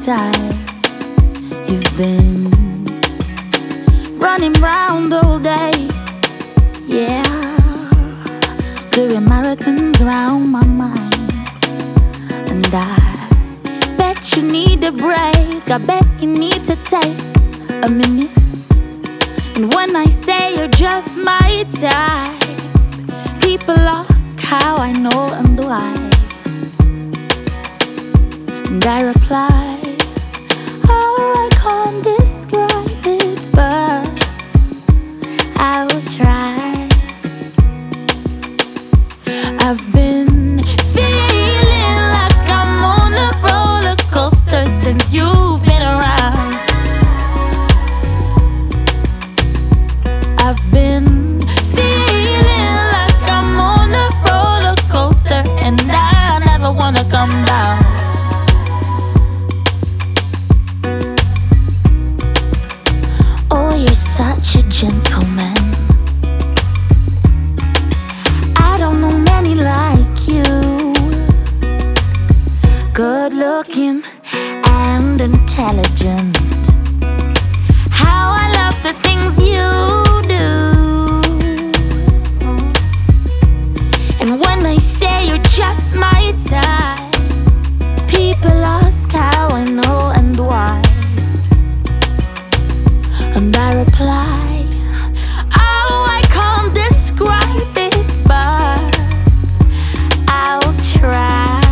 tired. You've been running round all day, yeah, doing marathons round my mind. And I bet you need a break. I bet you need to take a minute. And when I say you're just my type, people ask how I know and why. And I reply, oh, I can't describe it, but I will try. I've been feeling like I'm on a roller coaster since you've been around. I've been feeling like I'm on a roller coaster, and I never wanna come down. Oh, you're such a gentleman. I don't know many like you. Good looking and intelligent. How I love the things you do. And when I say you're just my type, people ask how I know and why. And I reply, oh, I can't describe it, but I'll try.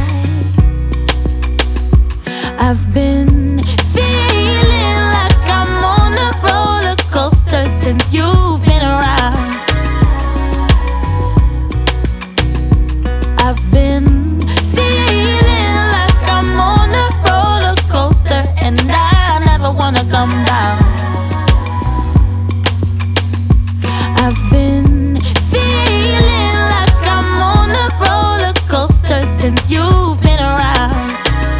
I've been feeling like I'm on a roller coaster since you've been around. I've been feeling like I'm on a roller coaster, and I never wanna come down. I've been feeling like I'm on a roller coaster since you've been around.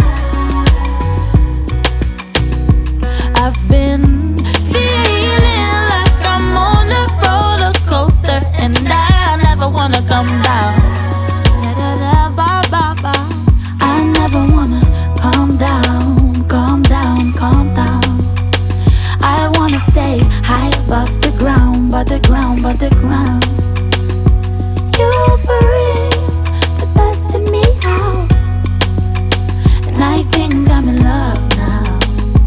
I've been feeling like I'm on a roller coaster, and I never wanna come down. I never wanna calm down, calm down, calm down. I wanna stay high above the ground, but the ground, but the ground. You bring the best in me out, and I think I'm in love now.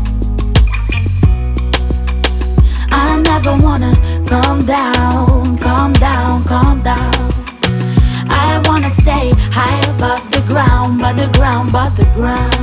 I never wanna calm down, calm down, calm down. I wanna stay high above the ground, but the ground, but the ground.